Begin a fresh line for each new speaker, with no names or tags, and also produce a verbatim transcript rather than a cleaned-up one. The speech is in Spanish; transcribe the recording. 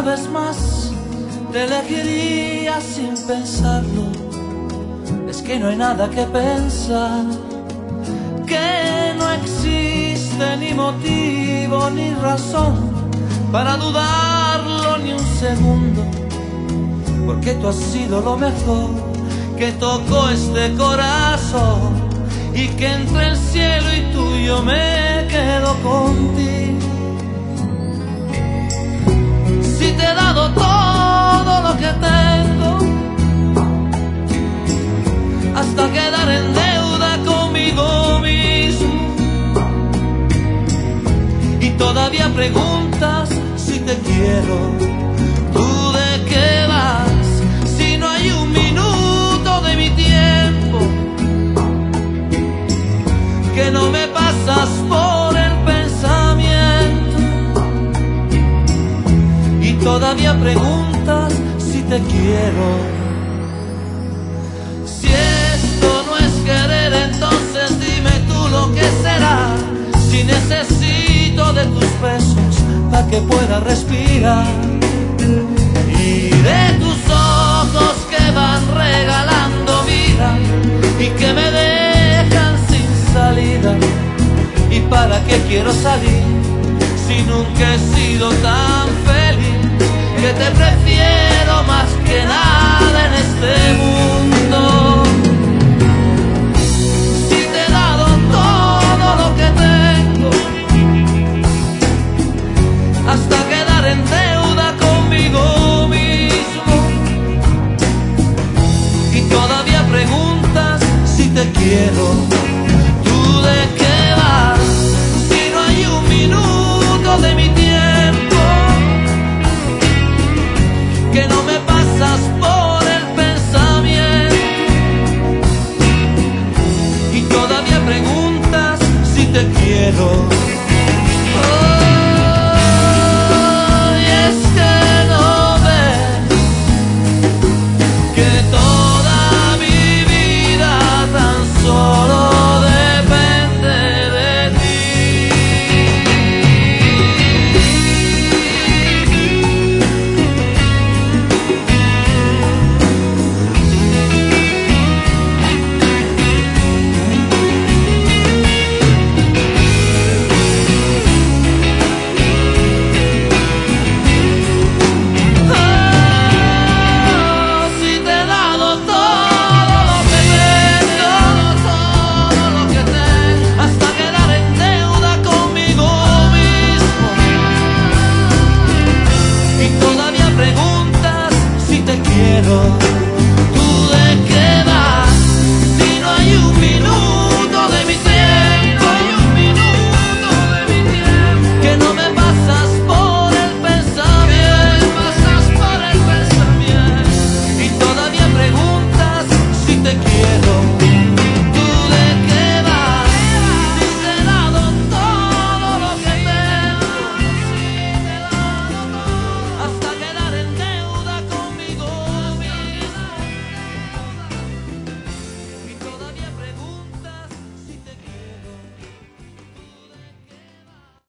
vez más te elegiría sin pensarlo. Es que no hay nada que pensar, que no existe ni motivo ni razón para dudarlo ni un segundo, porque tú has sido lo mejor que tocó este corazón, y que entre el cielo y tú yo me quedo contigo. Si te he dado todo lo que tengo, hasta quedar en deuda conmigo mismo, y todavía preguntas si te quiero, ¿tú de qué vas? Si no hay un minuto de mi tiempo que no me pasas por el pensamiento, y todavía preguntas si te quiero. Si esto no es querer, entonces dime tú lo que será. Si necesito de tus besos para que pueda respirar, y de tus ojos que van regalando vida y que me dejan sin salida. ¿Y para qué quiero salir si nunca he sido tan feliz? Que te prefiero más que nada en este mundo. Si te he dado todo lo que tengo, hasta quedar en deuda conmigo mismo, y todavía preguntas si te quiero.